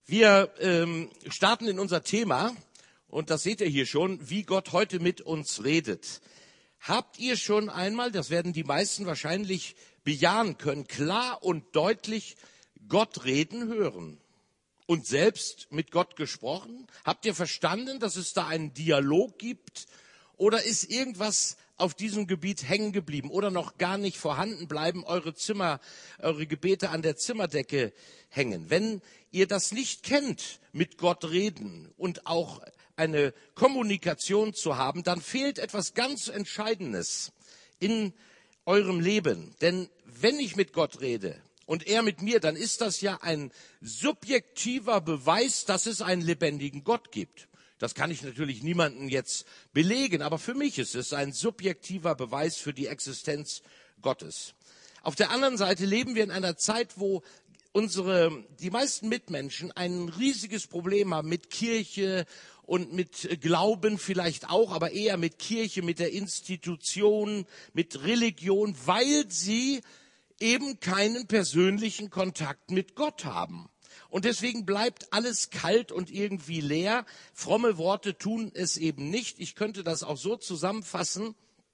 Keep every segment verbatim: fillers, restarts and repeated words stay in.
Wir ähm, starten in unser Thema, und das seht ihr hier schon, wie Gott heute mit uns redet. Habt ihr schon einmal, das werden die meisten wahrscheinlich bejahen können, klar und deutlich Gott reden hören und selbst mit Gott gesprochen? Habt ihr verstanden, dass es da einen Dialog gibt? Oder ist irgendwas auf diesem Gebiet hängen geblieben oder noch gar nicht vorhanden, bleiben eure Zimmer, eure Gebete an der Zimmerdecke hängen? Wenn ihr das nicht kennt, mit Gott reden und auch eine Kommunikation zu haben, dann fehlt etwas ganz Entscheidendes in eurem Leben. Denn wenn ich mit Gott rede und er mit mir, dann ist das ja ein subjektiver Beweis, dass es einen lebendigen Gott gibt. Das kann ich natürlich niemandem jetzt belegen, aber für mich ist es ein subjektiver Beweis für die Existenz Gottes. Auf der anderen Seite leben wir in einer Zeit, wo unsere, die meisten Mitmenschen ein riesiges Problem haben mit Kirche und mit Glauben vielleicht auch, aber eher mit Kirche, mit der Institution, mit Religion, weil sie eben keinen persönlichen Kontakt mit Gott haben. Und deswegen bleibt alles kalt und irgendwie leer. Fromme Worte tun es eben nicht. Ich könnte das auch so zusammenfassen.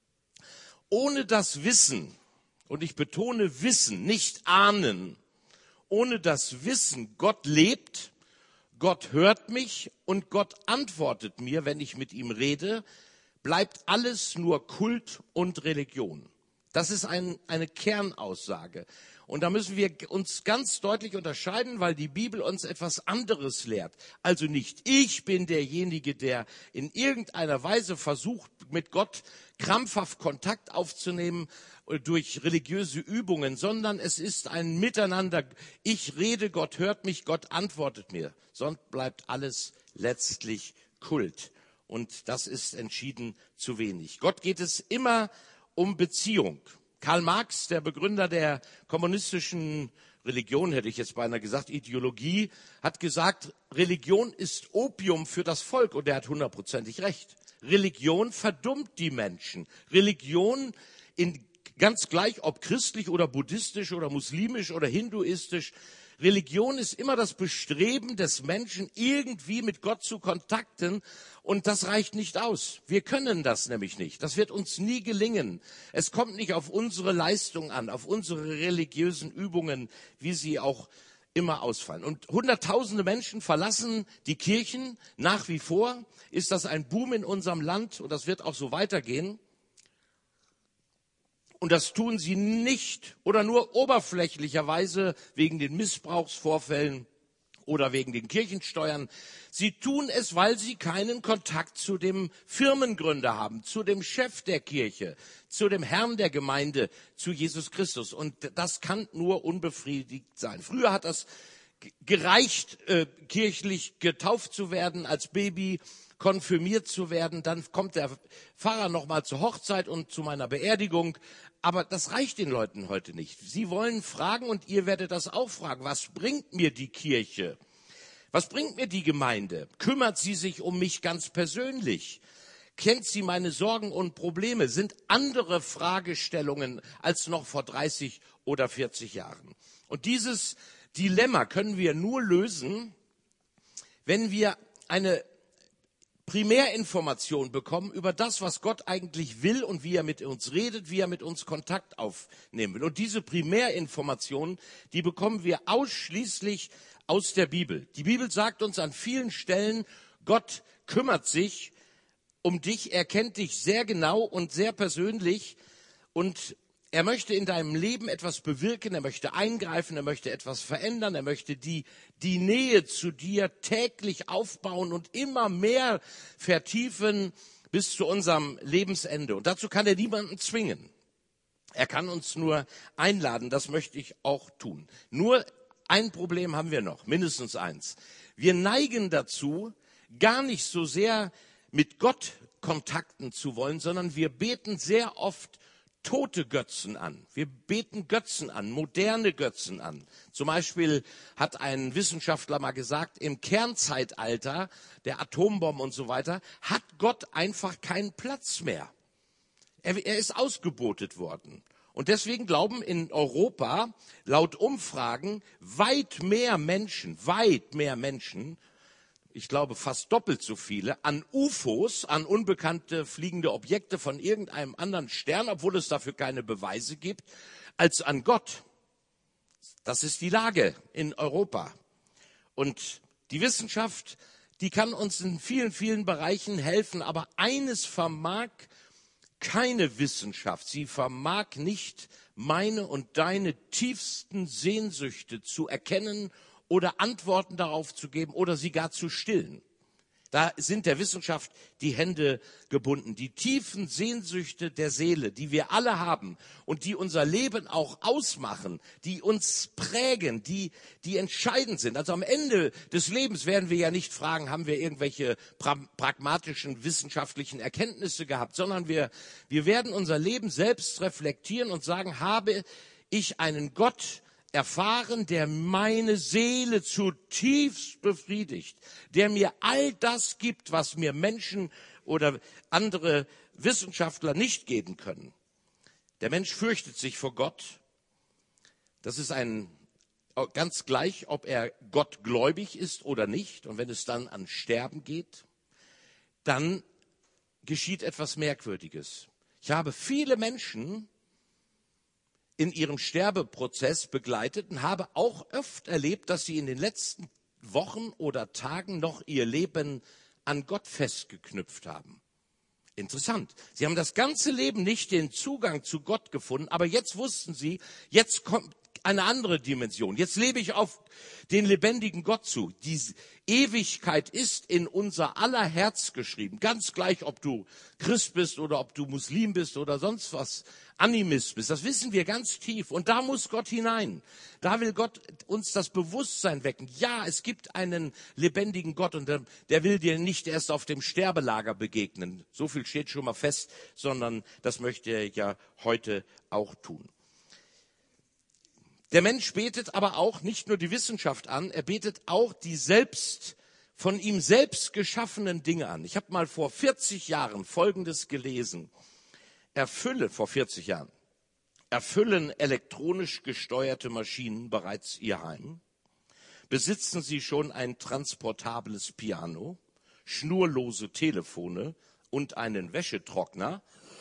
Ohne das Wissen, und ich betone Wissen, nicht ahnen, ohne das Wissen, Gott lebt, Gott hört mich und Gott antwortet mir, wenn ich mit ihm rede, bleibt alles nur Kult und Religion. Das ist ein, eine Kernaussage. Und da müssen wir uns ganz deutlich unterscheiden, weil die Bibel uns etwas anderes lehrt. Also nicht ich bin derjenige, der in irgendeiner Weise versucht, mit Gott krampfhaft Kontakt aufzunehmen durch religiöse Übungen, sondern es ist ein Miteinander. Ich rede, Gott hört mich, Gott antwortet mir. Sonst bleibt alles letztlich Kult. Und das ist entschieden zu wenig. Gott geht es immer um Beziehung. Karl Marx, der Begründer der kommunistischen Religion, hätte ich jetzt beinahe gesagt, Ideologie, hat gesagt, Religion ist Opium für das Volk. Und er hat hundertprozentig recht. Religion verdummt die Menschen. Religion, in, ganz gleich ob christlich oder buddhistisch oder muslimisch oder hinduistisch, Religion ist immer das Bestreben des Menschen, irgendwie mit Gott zu kontakten. Und das reicht nicht aus. Wir können das nämlich nicht. Das wird uns nie gelingen. Es kommt nicht auf unsere Leistung an, auf unsere religiösen Übungen, wie sie auch immer ausfallen. Und hunderttausende Menschen verlassen die Kirchen. Nach wie vor ist das ein Boom in unserem Land und das wird auch so weitergehen. Und das tun sie nicht oder nur oberflächlicherweise wegen den Missbrauchsvorfällen oder wegen den Kirchensteuern. Sie tun es, weil sie keinen Kontakt zu dem Firmengründer haben, zu dem Chef der Kirche, zu dem Herrn der Gemeinde, zu Jesus Christus. Und das kann nur unbefriedigt sein. Früher hat das gereicht, äh, kirchlich getauft zu werden als Baby, konfirmiert zu werden, dann kommt der Pfarrer noch mal zur Hochzeit und zu meiner Beerdigung. Aber das reicht den Leuten heute nicht. Sie wollen fragen und ihr werdet das auch fragen. Was bringt mir die Kirche? Was bringt mir die Gemeinde? Kümmert sie sich um mich ganz persönlich? Kennt sie meine Sorgen und Probleme? Sind andere Fragestellungen als noch vor dreißig oder vierzig Jahren? Und dieses Dilemma können wir nur lösen, wenn wir eine Primärinformation bekommen über das, was Gott eigentlich will und wie er mit uns redet, wie er mit uns Kontakt aufnehmen will. Und diese Primärinformationen, die bekommen wir ausschließlich aus der Bibel. Die Bibel sagt uns an vielen Stellen, Gott kümmert sich um dich, er kennt dich sehr genau und sehr persönlich und er möchte in deinem Leben etwas bewirken, er möchte eingreifen, er möchte etwas verändern, er möchte die, die Nähe zu dir täglich aufbauen und immer mehr vertiefen bis zu unserem Lebensende. Und dazu kann er niemanden zwingen. Er kann uns nur einladen, das möchte ich auch tun. Nur ein Problem haben wir noch, mindestens eins. Wir neigen dazu, gar nicht so sehr mit Gott kontakten zu wollen, sondern wir beten sehr oft tote Götzen an. Wir beten Götzen an, moderne Götzen an. Zum Beispiel hat ein Wissenschaftler mal gesagt, im Kernzeitalter der Atombomben und so weiter, hat Gott einfach keinen Platz mehr. Er, er ist ausgebotet worden. Und deswegen glauben in Europa laut Umfragen weit mehr Menschen, weit mehr Menschen, ich glaube fast doppelt so viele, an U F Os, an unbekannte fliegende Objekte von irgendeinem anderen Stern, obwohl es dafür keine Beweise gibt, als an Gott. Das ist die Lage in Europa. Und die Wissenschaft, die kann uns in vielen, vielen Bereichen helfen, aber eines vermag keine Wissenschaft. Sie vermag nicht, meine und deine tiefsten Sehnsüchte zu erkennen oder Antworten darauf zu geben oder sie gar zu stillen. Da sind der Wissenschaft die Hände gebunden. Die tiefen Sehnsüchte der Seele, die wir alle haben und die unser Leben auch ausmachen, die uns prägen, die, die entscheidend sind. Also am Ende des Lebens werden wir ja nicht fragen, haben wir irgendwelche pra- pragmatischen wissenschaftlichen Erkenntnisse gehabt, sondern wir, wir werden unser Leben selbst reflektieren und sagen, habe ich einen Gott erfahren, der meine Seele zutiefst befriedigt, der mir all das gibt, was mir Menschen oder andere Wissenschaftler nicht geben können. Der Mensch fürchtet sich vor Gott. Das ist ein ganz gleich, ob er gottgläubig ist oder nicht. Und wenn es dann an Sterben geht, dann geschieht etwas Merkwürdiges. Ich habe viele Menschen in ihrem Sterbeprozess begleitet und habe auch oft erlebt, dass sie in den letzten Wochen oder Tagen noch ihr Leben an Gott festgeknüpft haben. Interessant. Sie haben das ganze Leben nicht den Zugang zu Gott gefunden, aber jetzt wussten sie, jetzt kommt eine andere Dimension. Jetzt lebe ich auf den lebendigen Gott zu. Die Ewigkeit ist in unser aller Herz geschrieben. Ganz gleich, ob du Christ bist oder ob du Muslim bist oder sonst was, Animist bist. Das wissen wir ganz tief. Und da muss Gott hinein. Da will Gott uns das Bewusstsein wecken. Ja, es gibt einen lebendigen Gott und der, der will dir nicht erst auf dem Sterbelager begegnen. So viel steht schon mal fest, sondern das möchte er ja heute auch tun. Der Mensch betet aber auch nicht nur die Wissenschaft an, er betet auch die selbst, von ihm selbst geschaffenen Dinge an. Ich habe mal vor vierzig Jahren Folgendes gelesen. Erfülle, vor vierzig Jahren, erfüllen elektronisch gesteuerte Maschinen bereits ihr Heim? Besitzen sie schon ein transportables Piano, schnurlose Telefone und einen Wäschetrockner?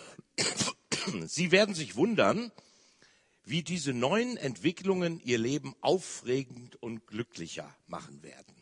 Sie werden sich wundern, wie diese neuen Entwicklungen ihr Leben aufregend und glücklicher machen werden.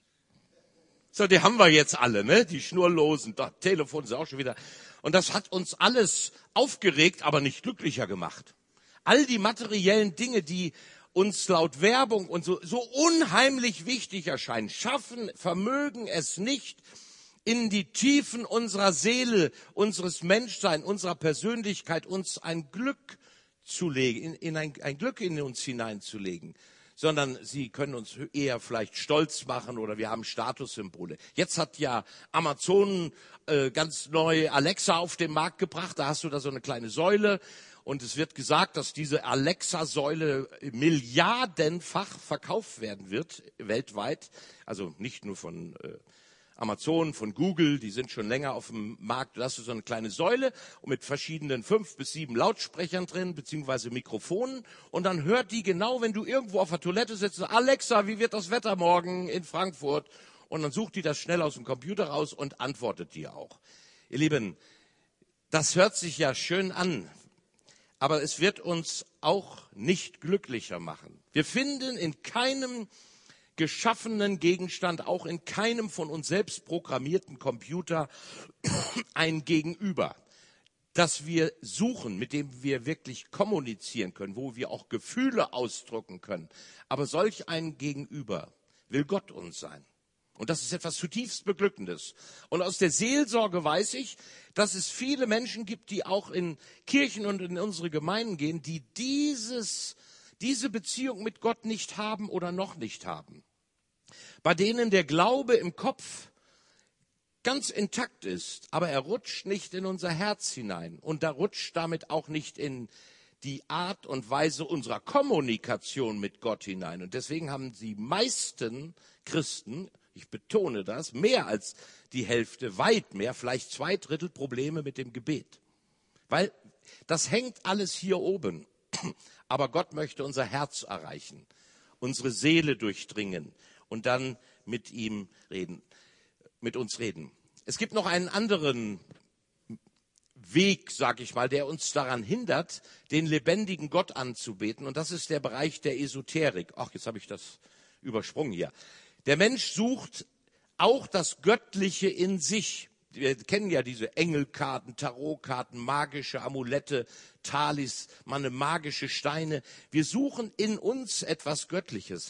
So, die haben wir jetzt alle, ne? Die schnurlosen doch, Telefone sind auch schon wieder. Und das hat uns alles aufgeregt, aber nicht glücklicher gemacht. All die materiellen Dinge, die uns laut Werbung und so, so unheimlich wichtig erscheinen, schaffen, vermögen es nicht, in die Tiefen unserer Seele, unseres Menschseins, unserer Persönlichkeit uns ein Glück zu legen, in, in ein, ein Glück in uns hineinzulegen, sondern sie können uns eher vielleicht stolz machen oder wir haben Statussymbole. Jetzt hat ja Amazon äh, ganz neu Alexa auf den Markt gebracht, da hast du da so eine kleine Säule und es wird gesagt, dass diese Alexa-Säule milliardenfach verkauft werden wird, weltweit, also nicht nur von äh, Amazon, von Google, die sind schon länger auf dem Markt. Da hast du so eine kleine Säule und mit verschiedenen fünf bis sieben Lautsprechern drin, beziehungsweise Mikrofonen. Und dann hört die genau, wenn du irgendwo auf der Toilette sitzt, Alexa, wie wird das Wetter morgen in Frankfurt? Und dann sucht die das schnell aus dem Computer raus und antwortet dir auch. Ihr Lieben, das hört sich ja schön an, aber es wird uns auch nicht glücklicher machen. Wir finden in keinem geschaffenen Gegenstand, auch in keinem von uns selbst programmierten Computer ein Gegenüber, das wir suchen, mit dem wir wirklich kommunizieren können, wo wir auch Gefühle ausdrücken können. Aber solch ein Gegenüber will Gott uns sein. Und das ist etwas zutiefst Beglückendes. Und aus der Seelsorge weiß ich, dass es viele Menschen gibt, die auch in Kirchen und in unsere Gemeinden gehen, die dieses diese Beziehung mit Gott nicht haben oder noch nicht haben. Bei denen der Glaube im Kopf ganz intakt ist, aber er rutscht nicht in unser Herz hinein und er rutscht damit auch nicht in die Art und Weise unserer Kommunikation mit Gott hinein. Und deswegen haben die meisten Christen, ich betone das, mehr als die Hälfte, weit mehr, vielleicht zwei Drittel Probleme mit dem Gebet. Weil das hängt alles hier oben. Aber Gott möchte unser Herz erreichen, unsere Seele durchdringen und dann mit ihm reden, mit uns reden. Es gibt noch einen anderen Weg, sag ich mal, der uns daran hindert, den lebendigen Gott anzubeten. Und das ist der Bereich der Esoterik. Ach, jetzt habe ich das übersprungen hier. Der Mensch sucht auch das Göttliche in sich. Wir kennen ja diese Engelkarten, Tarotkarten, magische Amulette, Talismane, magische Steine. Wir suchen in uns etwas Göttliches.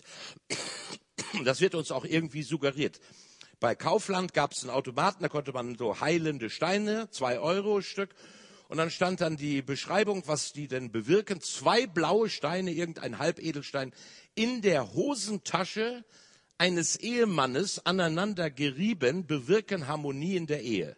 Das wird uns auch irgendwie suggeriert. Bei Kaufland gab es einen Automaten, da konnte man so heilende Steine, zwei Euro Stück. Und dann stand dann die Beschreibung, was die denn bewirken. Zwei blaue Steine, irgendein Halbedelstein, in der Hosentasche eines Ehemannes aneinander gerieben, bewirken Harmonie in der Ehe.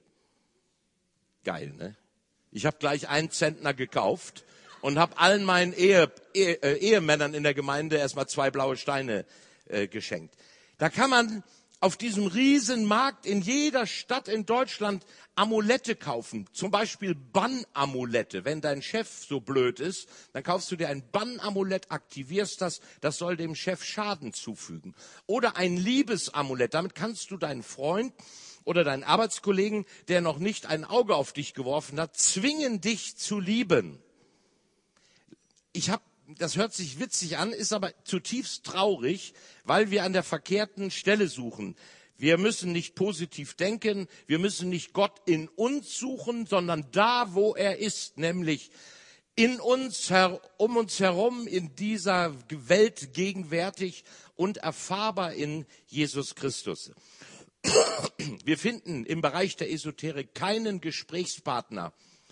Geil, ne? Ich habe gleich einen Zentner gekauft und habe allen meinen Ehe, Ehe, äh, Ehemännern in der Gemeinde erstmal zwei blaue Steine äh, geschenkt. Da kann man auf diesem Riesenmarkt in jeder Stadt in Deutschland Amulette kaufen. Zum Beispiel Bannamulette. Wenn dein Chef so blöd ist, dann kaufst du dir ein Bannamulett, aktivierst das, das soll dem Chef Schaden zufügen. Oder ein Liebesamulett. Damit kannst du deinen Freund oder deinen Arbeitskollegen, der noch nicht ein Auge auf dich geworfen hat, zwingen, dich zu lieben. Ich habe Das hört sich witzig an, ist aber zutiefst traurig, weil wir an der verkehrten Stelle suchen. Wir müssen nicht positiv denken, wir müssen nicht Gott in uns suchen, sondern da, wo er ist, nämlich in uns, um uns herum, in dieser Welt gegenwärtig und erfahrbar in Jesus Christus. Wir finden im Bereich der Esoterik keinen Gesprächspartner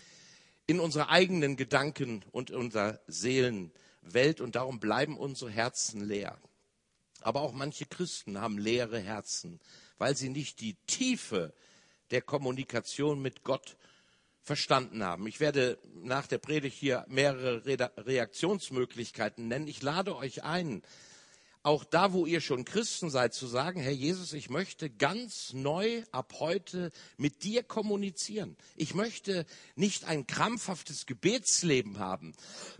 in unserer eigenen Gedanken und unserer Seelenwelt und darum bleiben unsere Herzen leer. Aber auch manche Christen haben leere Herzen, weil sie nicht die Tiefe der Kommunikation mit Gott verstanden haben. Ich werde nach der Predigt hier mehrere Reaktionsmöglichkeiten nennen. Ich lade euch ein, auch da, wo ihr schon Christen seid, zu sagen, Herr Jesus, ich möchte ganz neu ab heute mit dir kommunizieren. Ich möchte nicht ein krampfhaftes Gebetsleben haben,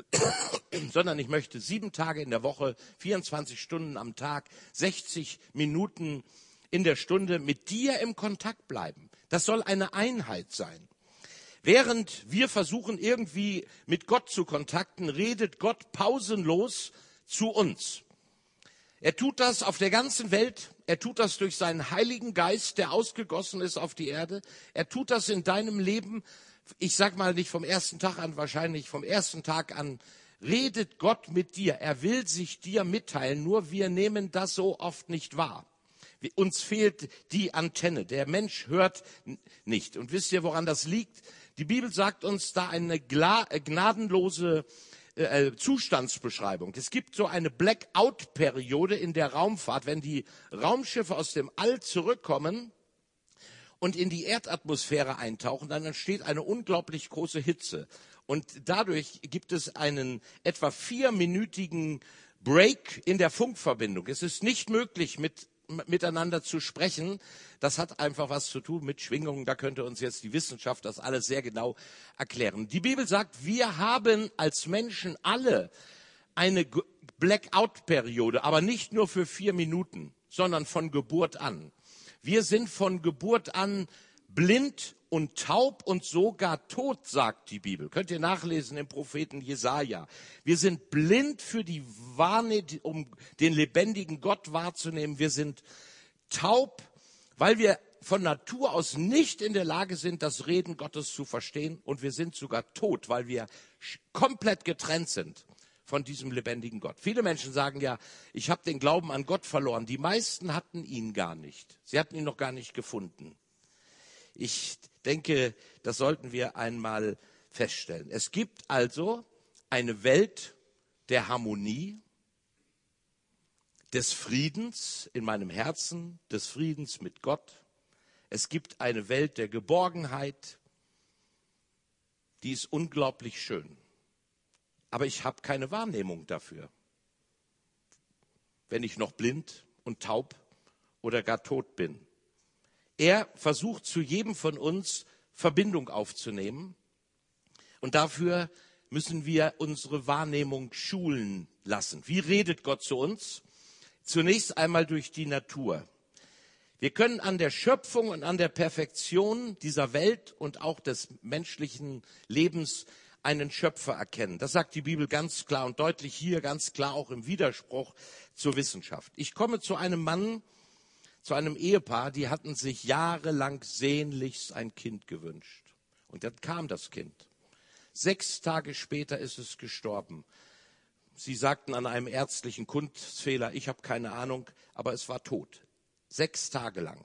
sondern ich möchte sieben Tage in der Woche, vierundzwanzig Stunden am Tag, sechzig Minuten in der Stunde mit dir im Kontakt bleiben. Das soll eine Einheit sein. Während wir versuchen, irgendwie mit Gott zu kontakten, redet Gott pausenlos zu uns. Er tut das auf der ganzen Welt. Er tut das durch seinen Heiligen Geist, der ausgegossen ist auf die Erde. Er tut das in deinem Leben. Ich sag mal nicht vom ersten Tag an, wahrscheinlich vom ersten Tag an. Redet Gott mit dir. Er will sich dir mitteilen. Nur wir nehmen das so oft nicht wahr. Uns fehlt die Antenne. Der Mensch hört nicht. Und wisst ihr, woran das liegt? Die Bibel sagt uns da eine gnadenlose Äh, Zustandsbeschreibung. Es gibt so eine Blackout-Periode in der Raumfahrt, wenn die Raumschiffe aus dem All zurückkommen und in die Erdatmosphäre eintauchen, dann entsteht eine unglaublich große Hitze. Und dadurch gibt es einen etwa vierminütigen Break in der Funkverbindung. Es ist nicht möglich, mit miteinander zu sprechen. Das hat einfach was zu tun mit Schwingungen. Da könnte uns jetzt die Wissenschaft das alles sehr genau erklären. Die Bibel sagt, wir haben als Menschen alle eine Blackout-Periode, aber nicht nur für vier Minuten, sondern von Geburt an. Wir sind von Geburt an blind und taub und sogar tot, sagt die Bibel. Könnt ihr nachlesen im Propheten Jesaja. Wir sind blind für die Wahrnehmung, um den lebendigen Gott wahrzunehmen. Wir sind taub, weil wir von Natur aus nicht in der Lage sind, das Reden Gottes zu verstehen. Und wir sind sogar tot, weil wir komplett getrennt sind von diesem lebendigen Gott. Viele Menschen sagen ja, ich habe den Glauben an Gott verloren. Die meisten hatten ihn gar nicht. Sie hatten ihn noch gar nicht gefunden. Ich denke, das sollten wir einmal feststellen. Es gibt also eine Welt der Harmonie, des Friedens in meinem Herzen, des Friedens mit Gott. Es gibt eine Welt der Geborgenheit, die ist unglaublich schön. Aber ich habe keine Wahrnehmung dafür, wenn ich noch blind und taub oder gar tot bin. Er versucht zu jedem von uns Verbindung aufzunehmen und dafür müssen wir unsere Wahrnehmung schulen lassen. Wie redet Gott zu uns? Zunächst einmal durch die Natur. Wir können an der Schöpfung und an der Perfektion dieser Welt und auch des menschlichen Lebens einen Schöpfer erkennen. Das sagt die Bibel ganz klar und deutlich hier, ganz klar auch im Widerspruch zur Wissenschaft. Ich komme zu einem Mann, zu einem Ehepaar, die hatten sich jahrelang sehnlichst ein Kind gewünscht. Und dann kam das Kind. Sechs Tage später ist es gestorben. Sie sagten an einem ärztlichen Kunstfehler, ich habe keine Ahnung, aber es war tot. Sechs Tage lang.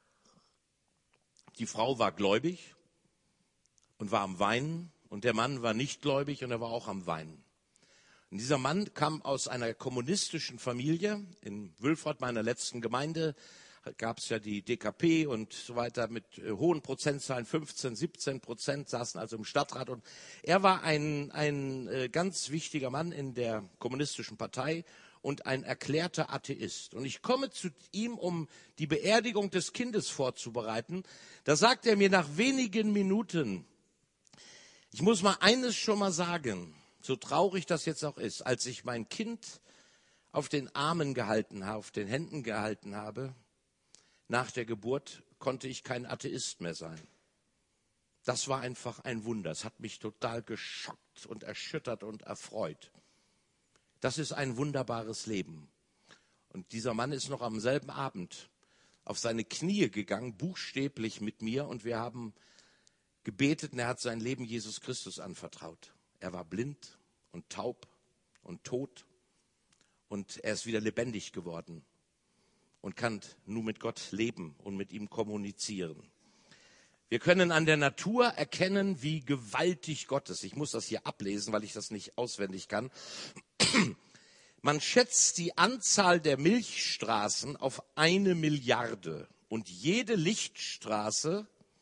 Die Frau war gläubig und war am Weinen. Und der Mann war nicht gläubig und er war auch am Weinen. Und dieser Mann kam aus einer kommunistischen Familie. In Wülfrath, meiner letzten Gemeinde, gab es ja die D K P und so weiter mit äh, hohen Prozentzahlen, fünfzehn, siebzehn Prozent saßen also im Stadtrat. Und er war ein, ein äh, ganz wichtiger Mann in der kommunistischen Partei und ein erklärter Atheist. Und ich komme zu ihm, um die Beerdigung des Kindes vorzubereiten. Da sagt er mir nach wenigen Minuten, ich muss mal eines schon mal sagen, so traurig das jetzt auch ist, als ich mein Kind auf den Armen gehalten habe, auf den Händen gehalten habe, nach der Geburt konnte ich kein Atheist mehr sein. Das war einfach ein Wunder. Es hat mich total geschockt und erschüttert und erfreut. Das ist ein wunderbares Leben. Und dieser Mann ist noch am selben Abend auf seine Knie gegangen, buchstäblich mit mir, und wir haben gebetet und er hat sein Leben Jesus Christus anvertraut. Er war blind und taub und tot und er ist wieder lebendig geworden und kann nun mit Gott leben und mit ihm kommunizieren. Wir können an der Natur erkennen, wie gewaltig Gott ist. Ich muss das hier ablesen, weil ich das nicht auswendig kann. Man schätzt die Anzahl der Milchstraßen auf eine Milliarde und jede Lichtstraße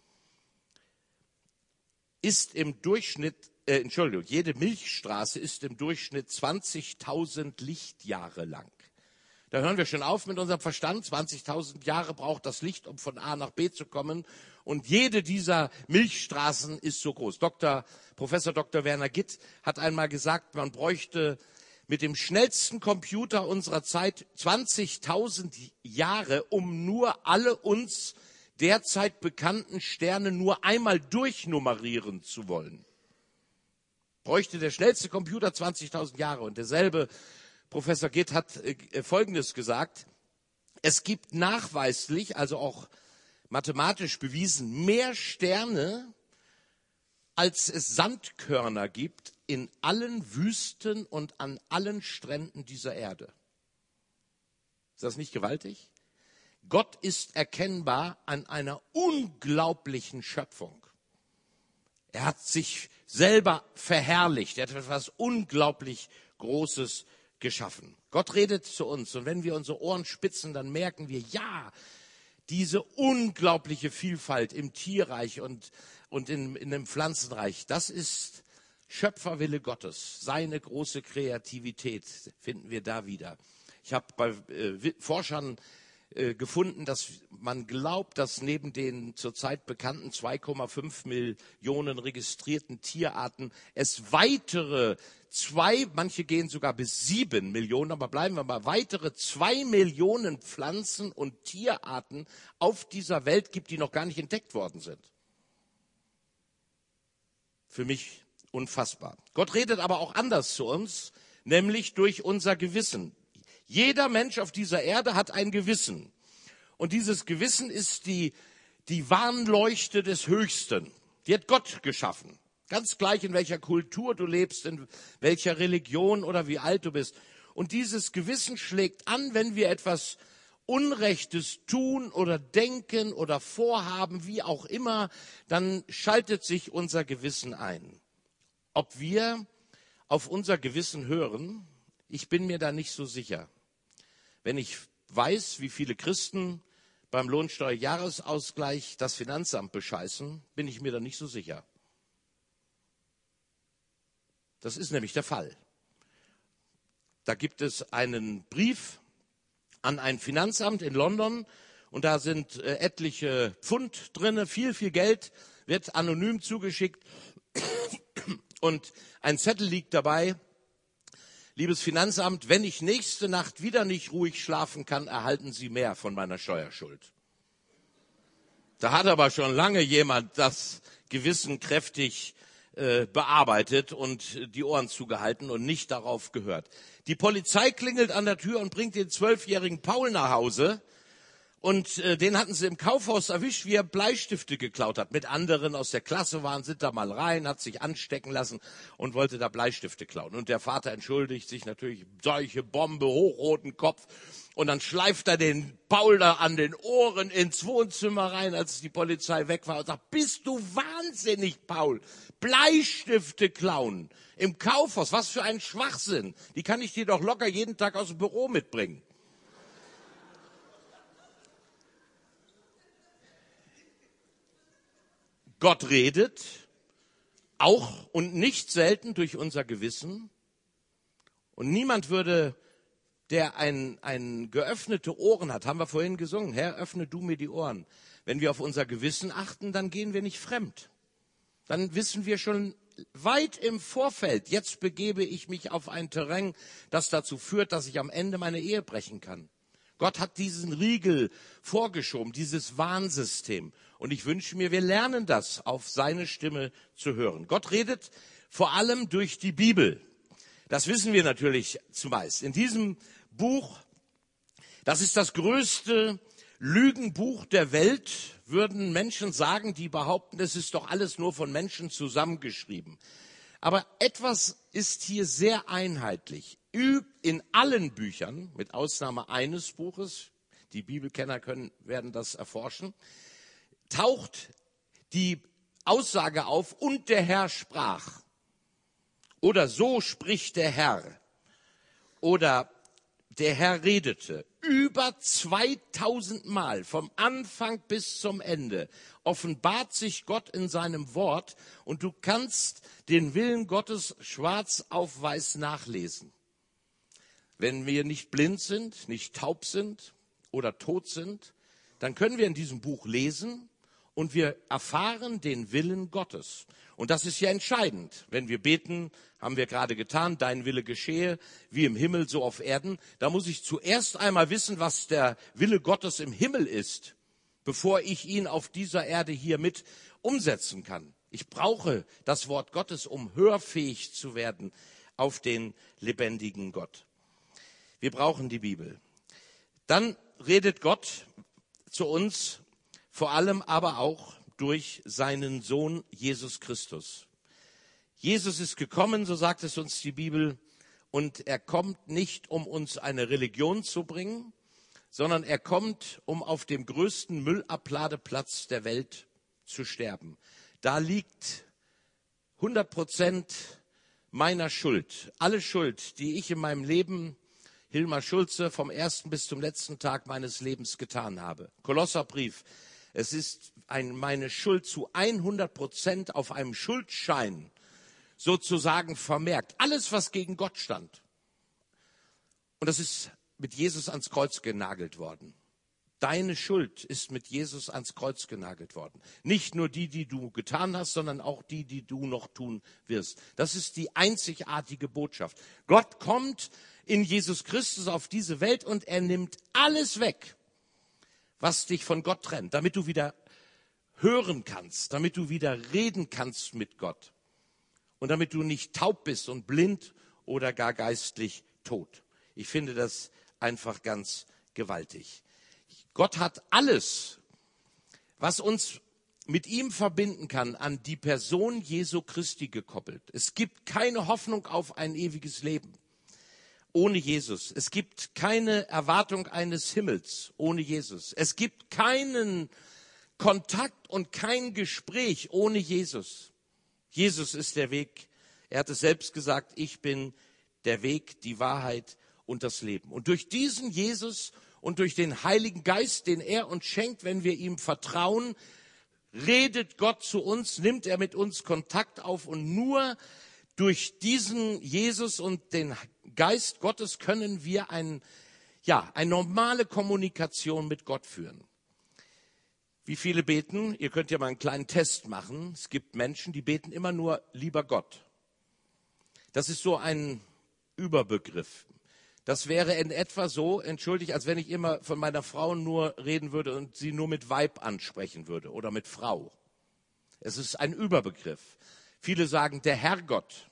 ist im Durchschnitt, äh, Entschuldigung, jede Milchstraße ist im Durchschnitt zwanzigtausend Lichtjahre lang. Da hören wir schon auf mit unserem Verstand. zwanzigtausend Jahre braucht das Licht, um von A nach B zu kommen. Und jede dieser Milchstraßen ist so groß. Doktor, Professor Doktor Werner Gitt hat einmal gesagt, man bräuchte mit dem schnellsten Computer unserer Zeit zwanzigtausend Jahre, um nur alle uns derzeit bekannten Sterne nur einmal durchnummerieren zu wollen. Bräuchte der schnellste Computer zwanzigtausend Jahre. Und derselbe Professor Gitt hat äh, Folgendes gesagt: Es gibt nachweislich, also auch mathematisch bewiesen, mehr Sterne, als es Sandkörner gibt in allen Wüsten und an allen Stränden dieser Erde. Ist das nicht gewaltig? Gott ist erkennbar an einer unglaublichen Schöpfung. Er hat sich selber verherrlicht. Er hat etwas unglaublich Großes geschaffen. Gott redet zu uns. Und wenn wir unsere Ohren spitzen, dann merken wir, ja, diese unglaubliche Vielfalt im Tierreich und, und in, in dem Pflanzenreich, das ist Schöpferwille Gottes. Seine große Kreativität finden wir da wieder. Ich habe bei äh, Forschern gefunden, dass man glaubt, dass neben den zurzeit bekannten zwei Komma fünf Millionen registrierten Tierarten es weitere zwei, manche gehen sogar bis sieben Millionen, aber bleiben wir mal, weitere zwei Millionen Pflanzen- und Tierarten auf dieser Welt gibt, die noch gar nicht entdeckt worden sind. Für mich unfassbar. Gott redet aber auch anders zu uns, nämlich durch unser Gewissen. Jeder Mensch auf dieser Erde hat ein Gewissen. Und dieses Gewissen ist die, die Warnleuchte des Höchsten. Die hat Gott geschaffen. Ganz gleich, in welcher Kultur du lebst, in welcher Religion oder wie alt du bist. Und dieses Gewissen schlägt an, wenn wir etwas Unrechtes tun oder denken oder vorhaben, wie auch immer, dann schaltet sich unser Gewissen ein. Ob wir auf unser Gewissen hören, ich bin mir da nicht so sicher. Wenn ich weiß, wie viele Christen beim Lohnsteuerjahresausgleich das Finanzamt bescheißen, bin ich mir da nicht so sicher. Das ist nämlich der Fall. Da gibt es einen Brief an ein Finanzamt in London und da sind äh, etliche Pfund drin, viel, viel Geld wird anonym zugeschickt Und ein Zettel liegt dabei: Liebes Finanzamt, wenn ich nächste Nacht wieder nicht ruhig schlafen kann, erhalten Sie mehr von meiner Steuerschuld. Da hat aber schon lange jemand das Gewissen kräftig äh, bearbeitet und die Ohren zugehalten und nicht darauf gehört. Die Polizei klingelt an der Tür und bringt den zwölfjährigen Paul nach Hause. Und äh, den hatten sie im Kaufhaus erwischt, wie er Bleistifte geklaut hat. Mit anderen aus der Klasse waren, sind da mal rein, hat sich anstecken lassen und wollte da Bleistifte klauen. Und der Vater entschuldigt sich natürlich, solche Bombe, hochroten Kopf. Und dann schleift er den Paul da an den Ohren ins Wohnzimmer rein, als die Polizei weg war, und sagt: Bist du wahnsinnig, Paul? Bleistifte klauen im Kaufhaus, was für ein Schwachsinn. Die kann ich dir doch locker jeden Tag aus dem Büro mitbringen. Gott redet auch und nicht selten durch unser Gewissen. Und niemand würde, der ein, ein geöffnete Ohren hat, haben wir vorhin gesungen: Herr, öffne du mir die Ohren. Wenn wir auf unser Gewissen achten, dann gehen wir nicht fremd. Dann wissen wir schon weit im Vorfeld, jetzt begebe ich mich auf ein Terrain, das dazu führt, dass ich am Ende meine Ehe brechen kann. Gott hat diesen Riegel vorgeschoben, dieses Warnsystem. Und ich wünsche mir, wir lernen das, auf seine Stimme zu hören. Gott redet vor allem durch die Bibel. Das wissen wir natürlich zumeist. In diesem Buch, das ist das größte Lügenbuch der Welt, würden Menschen sagen, die behaupten, es ist doch alles nur von Menschen zusammengeschrieben. Aber etwas ist hier sehr einheitlich. In allen Büchern, mit Ausnahme eines Buches, die Bibelkenner können, werden das erforschen, taucht die Aussage auf: Und der Herr sprach. Oder so spricht der Herr. Oder der Herr redete. Über zweitausend Mal, vom Anfang bis zum Ende, offenbart sich Gott in seinem Wort, und du kannst den Willen Gottes schwarz auf weiß nachlesen. Wenn wir nicht blind sind, nicht taub sind oder tot sind, dann können wir in diesem Buch lesen und wir erfahren den Willen Gottes. Und das ist ja entscheidend. Wenn wir beten, haben wir gerade getan: Dein Wille geschehe, wie im Himmel, so auf Erden. Da muss ich zuerst einmal wissen, was der Wille Gottes im Himmel ist, bevor ich ihn auf dieser Erde hier mit umsetzen kann. Ich brauche das Wort Gottes, um hörfähig zu werden auf den lebendigen Gott. Wir brauchen die Bibel. Dann redet Gott zu uns vor allem aber auch durch seinen Sohn Jesus Christus. Jesus ist gekommen, so sagt es uns die Bibel, und er kommt nicht, um uns eine Religion zu bringen, sondern er kommt, um auf dem größten Müllabladeplatz der Welt zu sterben. Da liegt hundert Prozent meiner Schuld, alle Schuld, die ich in meinem Leben, Hilmar Schulze, vom ersten bis zum letzten Tag meines Lebens getan habe. Kolosserbrief: Es ist ein, meine Schuld zu hundert Prozent auf einem Schuldschein sozusagen vermerkt. Alles, was gegen Gott stand. Und das ist mit Jesus ans Kreuz genagelt worden. Deine Schuld ist mit Jesus ans Kreuz genagelt worden. Nicht nur die, die du getan hast, sondern auch die, die du noch tun wirst. Das ist die einzigartige Botschaft. Gott kommt in Jesus Christus auf diese Welt und er nimmt alles weg, was dich von Gott trennt, damit du wieder hören kannst, damit du wieder reden kannst mit Gott und damit du nicht taub bist und blind oder gar geistlich tot. Ich finde das einfach ganz gewaltig. Gott hat alles, was uns mit ihm verbinden kann, an die Person Jesu Christi gekoppelt. Es gibt keine Hoffnung auf ein ewiges Leben ohne Jesus. Es gibt keine Erwartung eines Himmels ohne Jesus. Es gibt keinen Kontakt und kein Gespräch ohne Jesus. Jesus ist der Weg. Er hat es selbst gesagt: Ich bin der Weg, die Wahrheit und das Leben. Und durch diesen Jesus und durch den Heiligen Geist, den er uns schenkt, wenn wir ihm vertrauen, redet Gott zu uns, nimmt er mit uns Kontakt auf, und nur durch diesen Jesus und den Geist Gottes können wir ein, ja, eine normale Kommunikation mit Gott führen. Wie viele beten? Ihr könnt ja mal einen kleinen Test machen. Es gibt Menschen, die beten immer nur: Lieber Gott. Das ist so ein Überbegriff. Das wäre in etwa so, entschuldigt, als wenn ich immer von meiner Frau nur reden würde und sie nur mit Weib ansprechen würde oder mit Frau. Es ist ein Überbegriff. Viele sagen der Herrgott,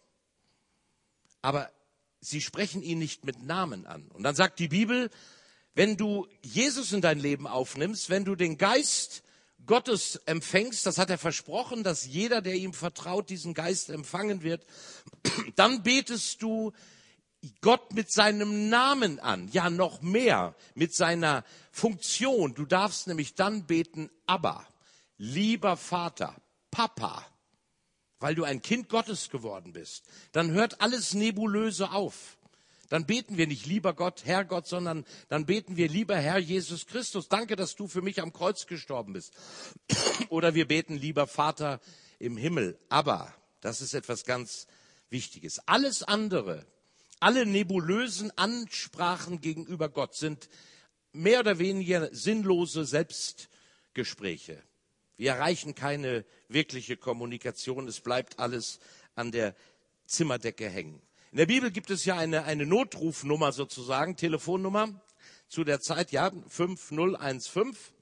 aber sie sprechen ihn nicht mit Namen an. Und dann sagt die Bibel, wenn du Jesus in dein Leben aufnimmst, wenn du den Geist Gottes empfängst, das hat er versprochen, dass jeder, der ihm vertraut, diesen Geist empfangen wird, dann betest du Gott mit seinem Namen an, ja noch mehr, mit seiner Funktion. Du darfst nämlich dann beten, Abba, lieber Vater, Papa, weil du ein Kind Gottes geworden bist. Dann hört alles Nebulöse auf. Dann beten wir nicht lieber Gott, Herr Gott, sondern dann beten wir lieber Herr Jesus Christus. Danke, dass du für mich am Kreuz gestorben bist. Oder wir beten lieber Vater im Himmel. Aber das ist etwas ganz Wichtiges. Alles andere, alle nebulösen Ansprachen gegenüber Gott sind mehr oder weniger sinnlose Selbstgespräche. Wir erreichen keine wirkliche Kommunikation. Es bleibt alles an der Zimmerdecke hängen. In der Bibel gibt es ja eine, eine Notrufnummer sozusagen, Telefonnummer zu der Zeit, ja, fünf null eins fünf.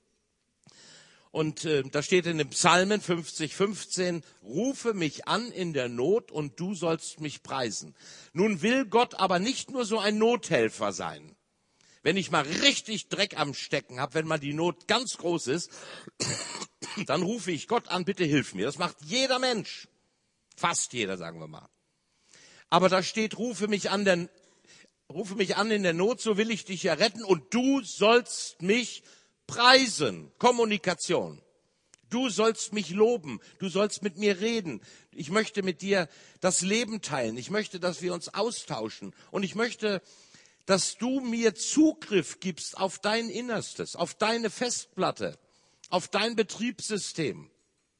Und äh, da steht in den Psalmen fünfzig fünfzehn, rufe mich an in der Not und du sollst mich preisen. Nun will Gott aber nicht nur so ein Nothelfer sein. Wenn ich mal richtig Dreck am Stecken habe, wenn mal die Not ganz groß ist, dann rufe ich Gott an, bitte hilf mir. Das macht jeder Mensch. Fast jeder, sagen wir mal. Aber da steht, rufe mich an, denn, rufe mich an in der Not, so will ich dich ja retten und du sollst mich preisen. Kommunikation. Du sollst mich loben. Du sollst mit mir reden. Ich möchte mit dir das Leben teilen. Ich möchte, dass wir uns austauschen. Und ich möchte, dass du mir Zugriff gibst auf dein Innerstes, auf deine Festplatte, auf dein Betriebssystem.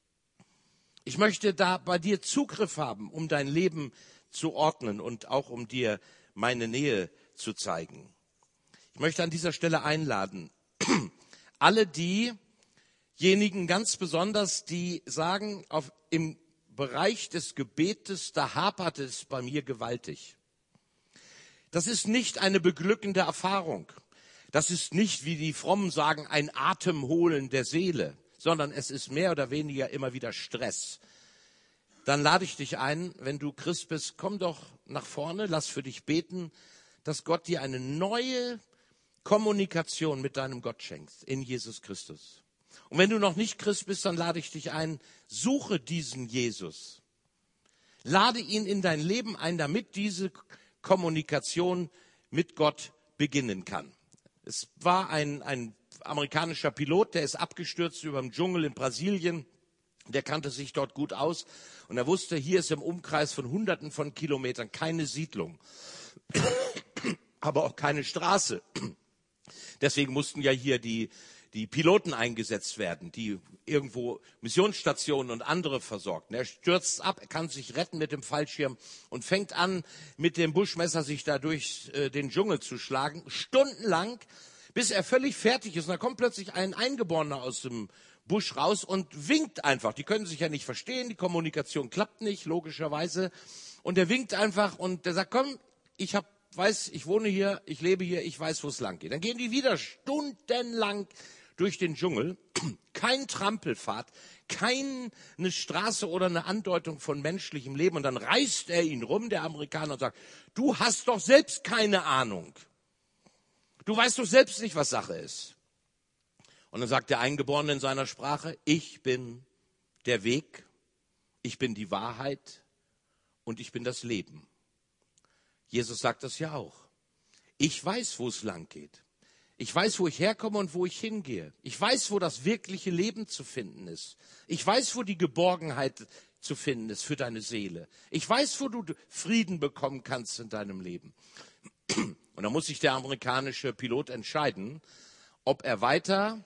Ich möchte da bei dir Zugriff haben, um dein Leben zu ordnen und auch um dir meine Nähe zu zeigen. Ich möchte an dieser Stelle einladen, alle diejenigen ganz besonders, die sagen, auf, im Bereich des Gebetes, da hapert es bei mir gewaltig. Das ist nicht eine beglückende Erfahrung. Das ist nicht, wie die Frommen sagen, ein Atemholen der Seele, sondern es ist mehr oder weniger immer wieder Stress. Dann lade ich dich ein, wenn du Christ bist, komm doch nach vorne, lass für dich beten, dass Gott dir eine neue Kommunikation mit deinem Gott schenkt, in Jesus Christus. Und wenn du noch nicht Christ bist, dann lade ich dich ein, suche diesen Jesus. Lade ihn in dein Leben ein, damit diese Kommunikation mit Gott beginnen kann. Es war ein, ein amerikanischer Pilot, der ist abgestürzt über dem Dschungel in Brasilien. Der kannte sich dort gut aus und er wusste, hier ist im Umkreis von Hunderten von Kilometern keine Siedlung, aber auch keine Straße. Deswegen mussten ja hier die, die Piloten eingesetzt werden, die irgendwo Missionsstationen und andere versorgten. Er stürzt ab, er kann sich retten mit dem Fallschirm und fängt an, mit dem Buschmesser sich da durch äh, den Dschungel zu schlagen, stundenlang, bis er völlig fertig ist. Und da kommt plötzlich ein Eingeborener aus dem Busch raus und winkt einfach. Die können sich ja nicht verstehen, die Kommunikation klappt nicht, logischerweise. Und der winkt einfach und der sagt, komm, ich hab, weiß, ich wohne hier, ich lebe hier, ich weiß, wo es lang geht. Dann gehen die wieder stundenlang durch den Dschungel. Kein Trampelpfad, keine Straße oder eine Andeutung von menschlichem Leben. Und dann reißt er ihn rum, der Amerikaner, und sagt, du hast doch selbst keine Ahnung. Du weißt doch selbst nicht, was Sache ist. Und dann sagt der Eingeborene in seiner Sprache, ich bin der Weg, ich bin die Wahrheit und ich bin das Leben. Jesus sagt das ja auch. Ich weiß, wo es lang geht. Ich weiß, wo ich herkomme und wo ich hingehe. Ich weiß, wo das wirkliche Leben zu finden ist. Ich weiß, wo die Geborgenheit zu finden ist für deine Seele. Ich weiß, wo du Frieden bekommen kannst in deinem Leben. Und da muss sich der amerikanische Pilot entscheiden, ob er weiter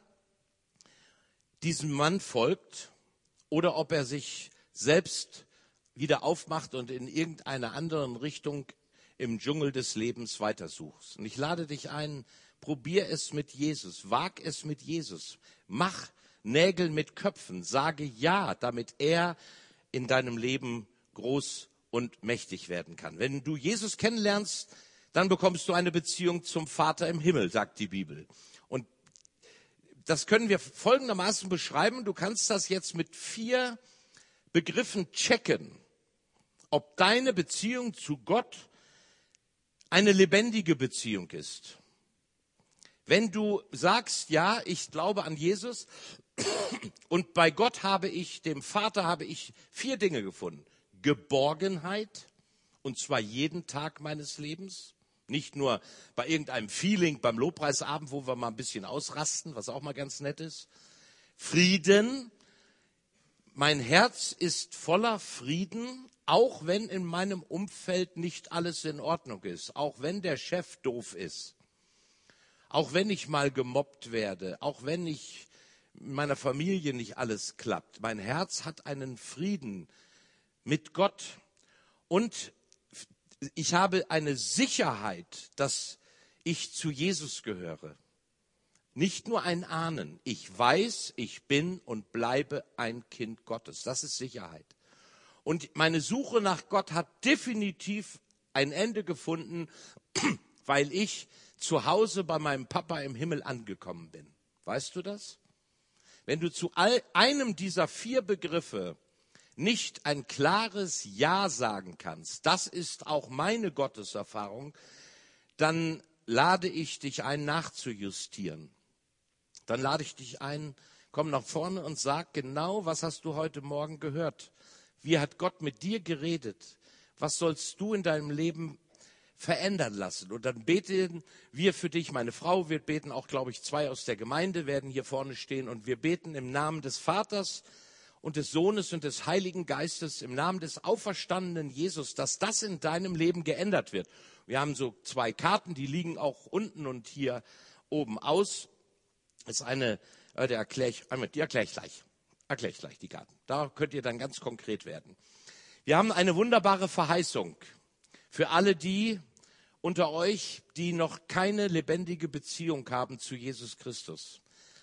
diesem Mann folgt oder ob er sich selbst wieder aufmacht und in irgendeiner anderen Richtung im Dschungel des Lebens weitersuchst. Und ich lade dich ein, probier es mit Jesus, wag es mit Jesus, mach Nägel mit Köpfen, sage ja, damit er in deinem Leben groß und mächtig werden kann. Wenn du Jesus kennenlernst, dann bekommst du eine Beziehung zum Vater im Himmel, sagt die Bibel. Und das können wir folgendermaßen beschreiben. Du kannst das jetzt mit vier Begriffen checken, ob deine Beziehung zu Gott eine lebendige Beziehung ist. Wenn du sagst, ja, ich glaube an Jesus und bei Gott habe ich, dem Vater habe ich vier Dinge gefunden. Geborgenheit, und zwar jeden Tag meines Lebens. Nicht nur bei irgendeinem Feeling beim Lobpreisabend, wo wir mal ein bisschen ausrasten, was auch mal ganz nett ist. Frieden. Mein Herz ist voller Frieden, auch wenn in meinem Umfeld nicht alles in Ordnung ist. Auch wenn der Chef doof ist. Auch wenn ich mal gemobbt werde. Auch wenn ich in meiner Familie nicht alles klappt. Mein Herz hat einen Frieden mit Gott. Und ich habe eine Sicherheit, dass ich zu Jesus gehöre. Nicht nur ein Ahnen. Ich weiß, ich bin und bleibe ein Kind Gottes. Das ist Sicherheit. Und meine Suche nach Gott hat definitiv ein Ende gefunden, weil ich zu Hause bei meinem Papa im Himmel angekommen bin. Weißt du das? Wenn du zu all einem dieser vier Begriffe nicht ein klares Ja sagen kannst, das ist auch meine Gotteserfahrung, dann lade ich dich ein, nachzujustieren. Dann lade ich dich ein, komm nach vorne und sag genau, was hast du heute Morgen gehört? Wie hat Gott mit dir geredet? Was sollst du in deinem Leben verändern lassen? Und dann beten wir für dich. Meine Frau wird beten, auch, glaube ich, zwei aus der Gemeinde werden hier vorne stehen. Und wir beten im Namen des Vaters und des Sohnes und des Heiligen Geistes, im Namen des auferstandenen Jesus, dass das in deinem Leben geändert wird. Wir haben so zwei Karten, die liegen auch unten und hier oben aus. Das ist eine, äh, die erkläre ich, die erkläre ich gleich. Erkläre ich gleich die Karten. Da könnt ihr dann ganz konkret werden. Wir haben eine wunderbare Verheißung für alle die unter euch, die noch keine lebendige Beziehung haben zu Jesus Christus.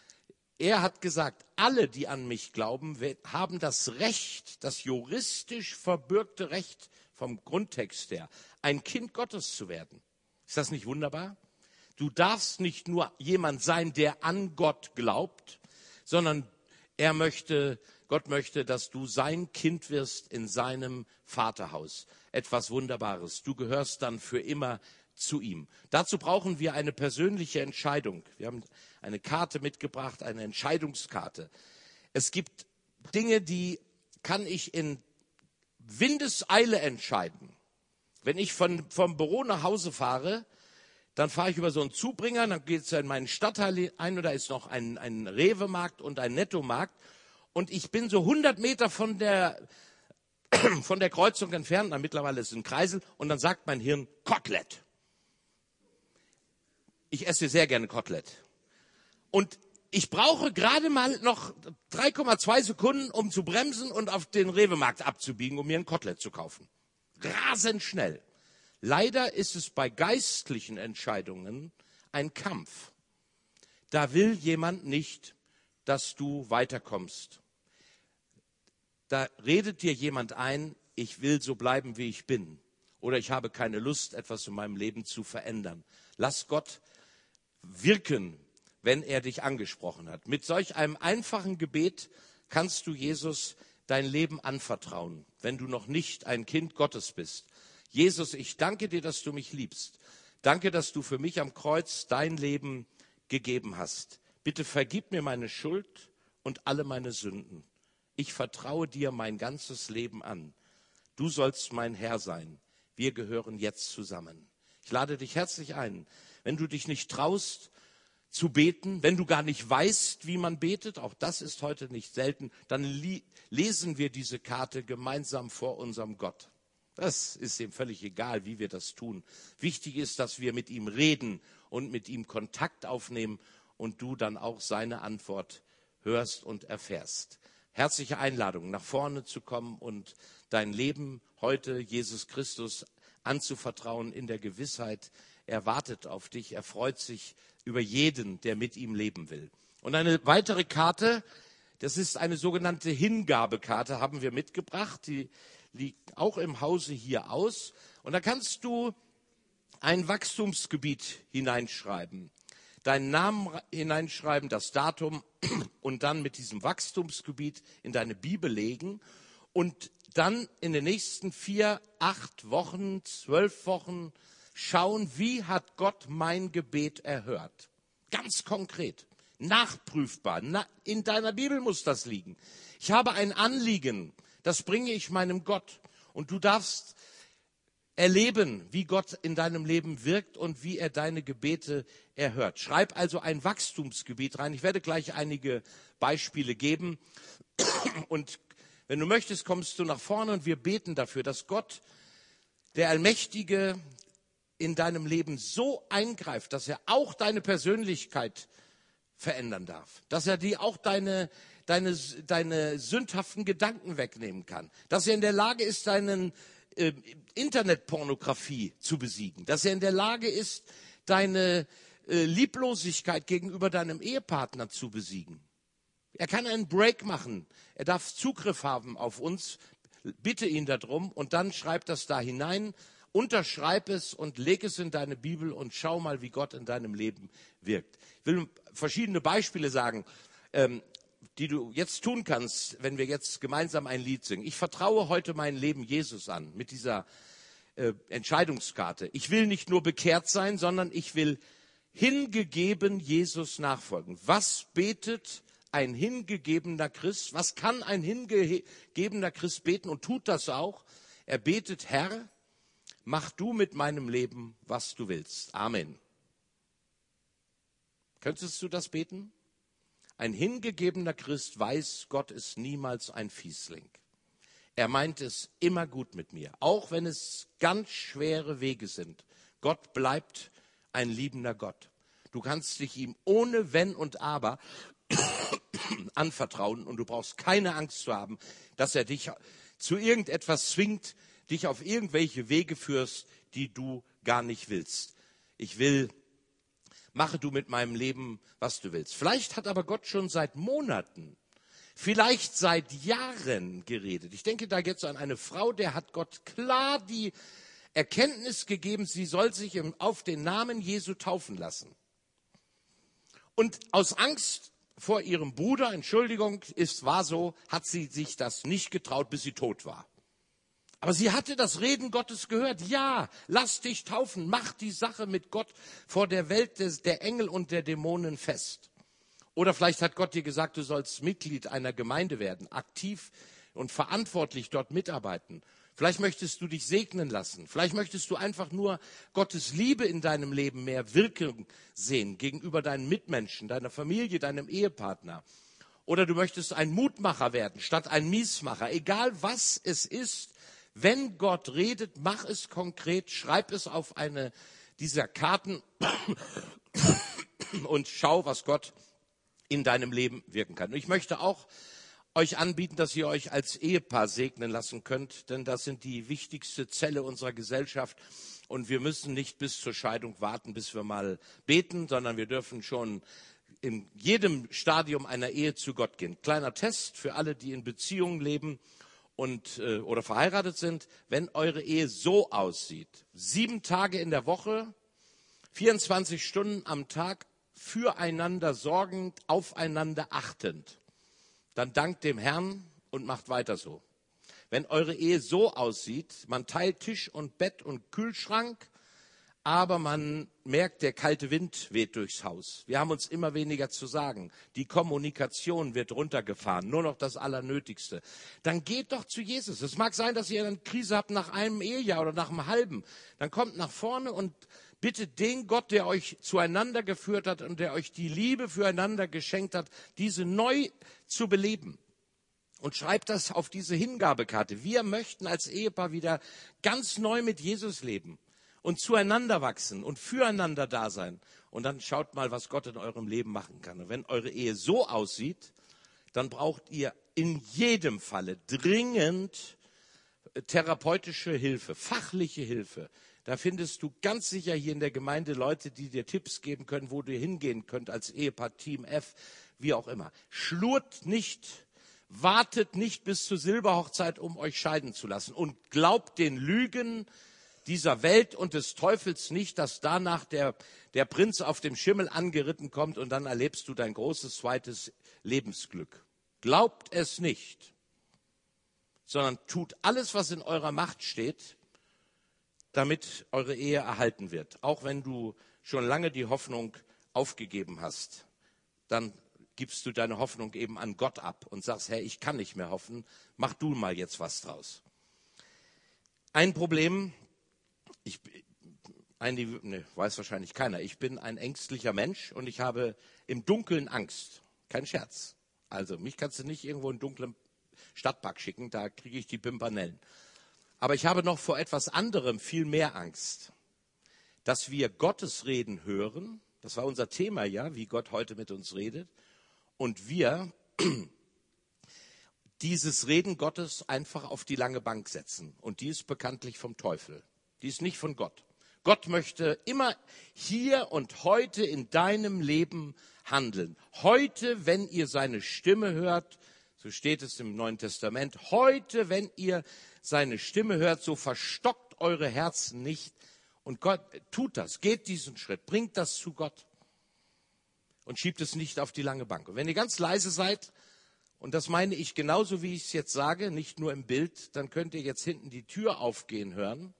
Er hat gesagt, alle, die an mich glauben, haben das Recht, das juristisch verbürgte Recht vom Grundtext her, ein Kind Gottes zu werden. Ist das nicht wunderbar? Du darfst nicht nur jemand sein, der an Gott glaubt, sondern er möchte, Gott möchte, dass du sein Kind wirst in seinem Vaterhaus. Etwas Wunderbares. Du gehörst dann für immer zu ihm. Dazu brauchen wir eine persönliche Entscheidung. Wir haben eine Karte mitgebracht, eine Entscheidungskarte. Es gibt Dinge, die kann ich in Windeseile entscheiden. Wenn ich von, vom Büro nach Hause fahre, dann fahre ich über so einen Zubringer, dann geht es in meinen Stadtteil ein und da ist noch ein, ein Rewe-Markt und ein Nettomarkt. Und ich bin so hundert Meter von der, von der Kreuzung entfernt, na, mittlerweile ist es ein Kreisel, und dann sagt mein Hirn Kotelett. Ich esse sehr gerne Kotelett. Und ich brauche gerade mal noch drei Komma zwei Sekunden, um zu bremsen und auf den Rewe-Markt abzubiegen, um mir ein Kotelett zu kaufen. Rasend schnell. Leider ist es bei geistlichen Entscheidungen ein Kampf. Da will jemand nicht, dass du weiterkommst. Da redet dir jemand ein, ich will so bleiben, wie ich bin. Oder ich habe keine Lust, etwas in meinem Leben zu verändern. Lass Gott wirken, wenn er dich angesprochen hat. Mit solch einem einfachen Gebet kannst du Jesus dein Leben anvertrauen, wenn du noch nicht ein Kind Gottes bist. Jesus, ich danke dir, dass du mich liebst. Danke, dass du für mich am Kreuz dein Leben gegeben hast. Bitte vergib mir meine Schuld und alle meine Sünden. Ich vertraue dir mein ganzes Leben an. Du sollst mein Herr sein. Wir gehören jetzt zusammen. Ich lade dich herzlich ein, wenn du dich nicht traust zu beten, wenn du gar nicht weißt, wie man betet, auch das ist heute nicht selten, dann li- lesen wir diese Karte gemeinsam vor unserem Gott. Das ist ihm völlig egal, wie wir das tun. Wichtig ist, dass wir mit ihm reden und mit ihm Kontakt aufnehmen und du dann auch seine Antwort hörst und erfährst. Herzliche Einladung, nach vorne zu kommen und dein Leben heute Jesus Christus anzuvertrauen in der Gewissheit, er wartet auf dich, er freut sich über jeden, der mit ihm leben will. Und eine weitere Karte, das ist eine sogenannte Hingabekarte, haben wir mitgebracht. Die liegt auch im Hause hier aus. Und da kannst du ein Wachstumsgebiet hineinschreiben, deinen Namen hineinschreiben, das Datum und dann mit diesem Wachstumsgebiet in deine Bibel legen und dann in den nächsten vier, acht Wochen, zwölf Wochen schauen, wie hat Gott mein Gebet erhört. Ganz konkret, nachprüfbar. In deiner Bibel muss das liegen. Ich habe ein Anliegen, das bringe ich meinem Gott. Und du darfst erleben, wie Gott in deinem Leben wirkt und wie er deine Gebete erhört. Schreib also ein Wachstumsgebiet rein. Ich werde gleich einige Beispiele geben. Und wenn du möchtest, kommst du nach vorne und wir beten dafür, dass Gott, der Allmächtige, in deinem Leben so eingreift, dass er auch deine Persönlichkeit verändern darf. Dass er dir auch deine, deine, deine sündhaften Gedanken wegnehmen kann. Dass er in der Lage ist, deinen äh, Internetpornografie zu besiegen. Dass er in der Lage ist, deine äh, Lieblosigkeit gegenüber deinem Ehepartner zu besiegen. Er kann einen Break machen. Er darf Zugriff haben auf uns. Bitte ihn darum und dann schreib das da hinein. Unterschreib es und leg es in deine Bibel und schau mal, wie Gott in deinem Leben wirkt. Ich will verschiedene Beispiele sagen, ähm, die du jetzt tun kannst, wenn wir jetzt gemeinsam ein Lied singen. Ich vertraue heute mein Leben Jesus an mit dieser äh, Entscheidungskarte. Ich will nicht nur bekehrt sein, sondern ich will hingegeben Jesus nachfolgen. Was betet ein hingegebener Christ? Was kann ein hingegebener Christ beten und tut das auch? Er betet, Herr, mach du mit meinem Leben, was du willst. Amen. Könntest du das beten? Ein hingegebener Christ weiß, Gott ist niemals ein Fiesling. Er meint es immer gut mit mir, auch wenn es ganz schwere Wege sind. Gott bleibt ein liebender Gott. Du kannst dich ihm ohne Wenn und Aber anvertrauen und du brauchst keine Angst zu haben, dass er dich zu irgendetwas zwingt, dich auf irgendwelche Wege führst, die du gar nicht willst. Ich will, mache du mit meinem Leben, was du willst. Vielleicht hat aber Gott schon seit Monaten, vielleicht seit Jahren geredet. Ich denke da jetzt an eine Frau, der hat Gott klar die Erkenntnis gegeben, sie soll sich auf den Namen Jesu taufen lassen. Und aus Angst vor ihrem Bruder, Entschuldigung, es war so, hat sie sich das nicht getraut, bis sie tot war. Aber sie hatte das Reden Gottes gehört. Ja, lass dich taufen, mach die Sache mit Gott vor der Welt des, der Engel und der Dämonen fest. Oder vielleicht hat Gott dir gesagt, du sollst Mitglied einer Gemeinde werden, aktiv und verantwortlich dort mitarbeiten. Vielleicht möchtest du dich segnen lassen. Vielleicht möchtest du einfach nur Gottes Liebe in deinem Leben mehr wirken sehen gegenüber deinen Mitmenschen, deiner Familie, deinem Ehepartner. Oder du möchtest ein Mutmacher werden statt ein Miesmacher. Egal was es ist, wenn Gott redet, mach es konkret, schreib es auf eine dieser Karten und schau, was Gott in deinem Leben wirken kann. Und ich möchte auch euch anbieten, dass ihr euch als Ehepaar segnen lassen könnt, denn das sind die wichtigste Zelle unserer Gesellschaft und wir müssen nicht bis zur Scheidung warten, bis wir mal beten, sondern wir dürfen schon in jedem Stadium einer Ehe zu Gott gehen. Kleiner Test für alle, die in Beziehungen leben und äh, oder verheiratet sind, wenn eure Ehe so aussieht, sieben Tage in der Woche, vierundzwanzig Stunden am Tag, füreinander sorgend, aufeinander achtend, dann dankt dem Herrn und macht weiter so. Wenn eure Ehe so aussieht, man teilt Tisch und Bett und Kühlschrank, aber man merkt, der kalte Wind weht durchs Haus. Wir haben uns immer weniger zu sagen. Die Kommunikation wird runtergefahren, nur noch das Allernötigste. Dann geht doch zu Jesus. Es mag sein, dass ihr eine Krise habt nach einem Ehejahr oder nach einem halben. Dann kommt nach vorne und bittet den Gott, der euch zueinander geführt hat und der euch die Liebe füreinander geschenkt hat, diese neu zu beleben. Und schreibt das auf diese Hingabekarte. Wir möchten als Ehepaar wieder ganz neu mit Jesus leben und zueinander wachsen und füreinander da sein. Und dann schaut mal, was Gott in eurem Leben machen kann. Und wenn eure Ehe so aussieht, dann braucht ihr in jedem Falle dringend therapeutische Hilfe, fachliche Hilfe. Da findest du ganz sicher hier in der Gemeinde Leute, die dir Tipps geben können, wo du hingehen könnt als Ehepaar, Team F, wie auch immer. Schlurrt nicht, Wartet nicht bis zur Silberhochzeit, um euch scheiden zu lassen. Und glaubt den Lügen dieser Welt und des Teufels nicht, dass danach der, der Prinz auf dem Schimmel angeritten kommt und dann erlebst du dein großes zweites Lebensglück. Glaubt es nicht, sondern tut alles, was in eurer Macht steht, damit eure Ehe erhalten wird. Auch wenn du schon lange die Hoffnung aufgegeben hast, dann gibst du deine Hoffnung eben an Gott ab und sagst, Herr, ich kann nicht mehr hoffen, mach du mal jetzt was draus. Ein Problem, ich ein, ne, weiß wahrscheinlich keiner, ich bin ein ängstlicher Mensch und ich habe im Dunkeln Angst. Kein Scherz. Also mich kannst du nicht irgendwo in dunklen Stadtpark schicken, da kriege ich die Pimpernellen. Aber ich habe noch vor etwas anderem viel mehr Angst, dass wir Gottes Reden hören. Das war unser Thema, ja, wie Gott heute mit uns redet. Und wir dieses Reden Gottes einfach auf die lange Bank setzen. Und die ist bekanntlich vom Teufel. Die ist nicht von Gott. Gott möchte immer hier und heute in deinem Leben handeln. Heute, wenn ihr seine Stimme hört, so steht es im Neuen Testament, heute, wenn ihr seine Stimme hört, so verstockt eure Herzen nicht. Und Gott tut das, geht diesen Schritt, bringt das zu Gott und schiebt es nicht auf die lange Bank. Und wenn ihr ganz leise seid, und das meine ich genauso, wie ich es jetzt sage, nicht nur im Bild, dann könnt ihr jetzt hinten die Tür aufgehen hören.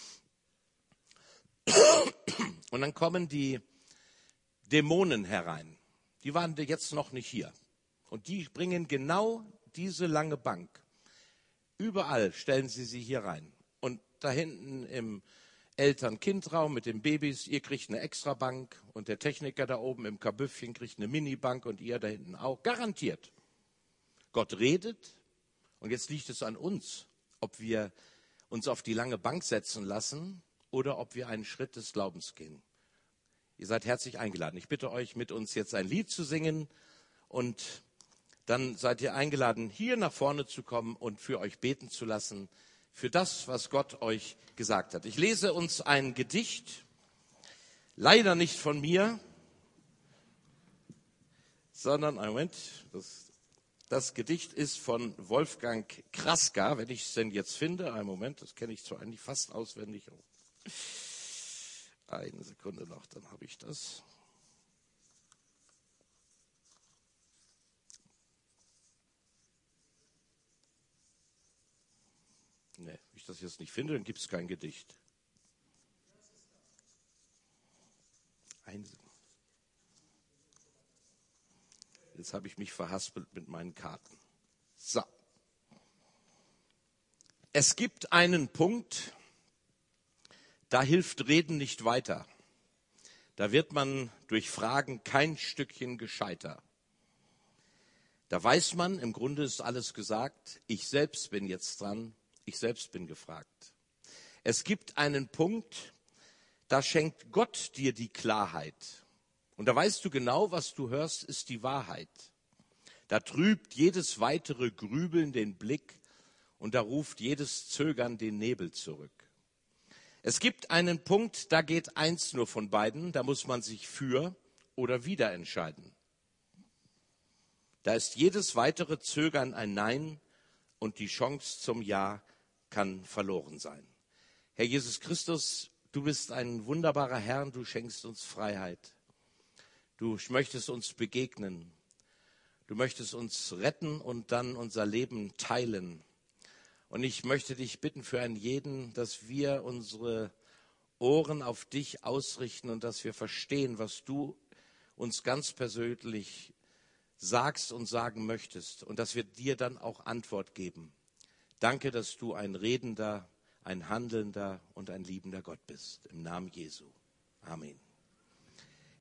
Und dann kommen die Dämonen herein. Die waren jetzt noch nicht hier. Und die bringen genau diese lange Bank. Überall stellen sie sie hier rein. Und da hinten im Eltern-Kind-Raum mit den Babys, ihr kriegt eine Extrabank und der Techniker da oben im Kabüffchen kriegt eine Minibank und ihr da hinten auch. Garantiert. Gott redet und jetzt liegt es an uns, ob wir uns auf die lange Bank setzen lassen oder ob wir einen Schritt des Glaubens gehen. Ihr seid herzlich eingeladen. Ich bitte euch, mit uns jetzt ein Lied zu singen und dann seid ihr eingeladen, hier nach vorne zu kommen und für euch beten zu lassen, für das, was Gott euch gesagt hat. Ich lese uns ein Gedicht, leider nicht von mir, sondern, einen Moment, das, das Gedicht ist von Wolfgang Kraska, wenn ich es denn jetzt finde. Einen Moment, das kenne ich zwar eigentlich fast auswendig. Eine Sekunde noch, dann habe ich das. Nee, wenn ich das jetzt nicht finde, dann gibt es kein Gedicht. Ein Jetzt habe ich mich verhaspelt mit meinen Karten. So. Es gibt einen Punkt, da hilft Reden nicht weiter. Da wird man durch Fragen kein Stückchen gescheiter. Da weiß man, im Grunde ist alles gesagt. Ich selbst bin jetzt dran. Ich selbst bin gefragt. Es gibt einen Punkt, da schenkt Gott dir die Klarheit. Und da weißt du genau, was du hörst, ist die Wahrheit. Da trübt jedes weitere Grübeln den Blick und da ruft jedes Zögern den Nebel zurück. Es gibt einen Punkt, da geht eins nur von beiden, da muss man sich für oder wider entscheiden. Da ist jedes weitere Zögern ein Nein und die Chance zum Ja kann verloren sein. Herr Jesus Christus, du bist ein wunderbarer Herr und du schenkst uns Freiheit. Du möchtest uns begegnen. Du möchtest uns retten und dann unser Leben teilen. Und ich möchte dich bitten für einen jeden, dass wir unsere Ohren auf dich ausrichten und dass wir verstehen, was du uns ganz persönlich sagst und sagen möchtest und dass wir dir dann auch Antwort geben. Danke, dass du ein redender, ein handelnder und ein liebender Gott bist. Im Namen Jesu. Amen.